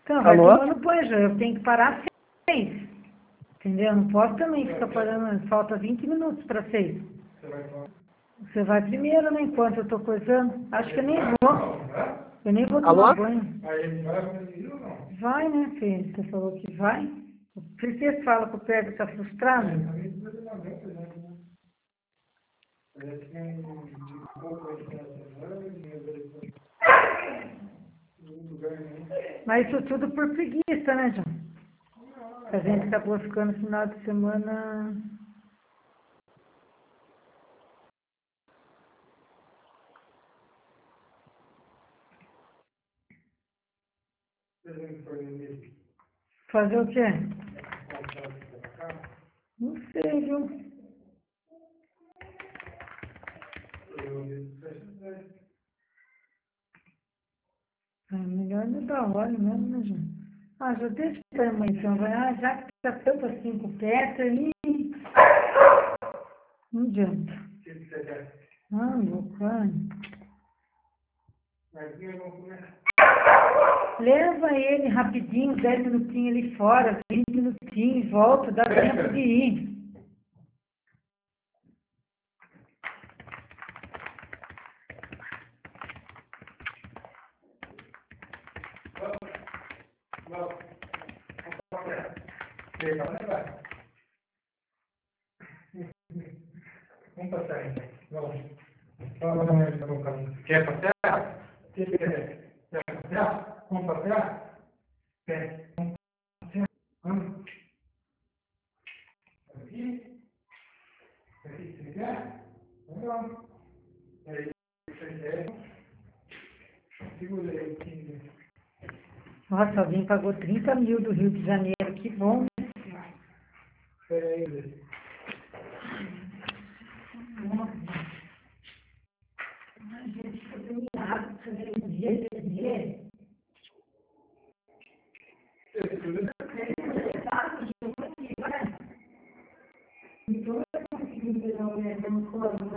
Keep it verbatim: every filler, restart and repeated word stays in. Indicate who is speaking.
Speaker 1: Então, vai
Speaker 2: Alô?
Speaker 1: tomando banho, já. Eu tenho que parar às seis. Entendeu? Não posso também ficar parando. Falta vinte minutos para seis. Você vai primeiro, né? Enquanto eu tô coisando. Acho que eu nem vou. Eu nem vou tomar
Speaker 2: Alô?
Speaker 1: banho. Vai, né, filho? Você falou que vai. Por que você fala que o Pedro está frustrado? Mas isso tudo por preguiça, né, João? A gente acabou ficando no final de semana. Fazer o quê? Não sei, viu? É melhor não dar óleo mesmo, né, João? Ah, já deixa pra mãe então. Vai, ah, já que tá tanto assim com perto, aí. Não adianta. Ah, meu pai. Leva ele rapidinho, dez minutinhos ali fora, vinte minutinhos, volta, dá tempo de ir.
Speaker 3: Vamos passear então. Vamos. Vamos dar uma olhada no caminho. Quer passear? O que você quer? Quer passear? Vamos passear? Quer? Vamos passear? Vamos. Aqui? Aqui você quer? Vamos lá. Aí, você quer? Segura aí um pouquinho.
Speaker 1: Nossa, alguém pagou trinta mil do Rio de Janeiro, que bom.
Speaker 3: Espera aí, Zé.
Speaker 1: A gente fazer milagre, fazer um dia, fazer. Então, eu consegui pegar o meu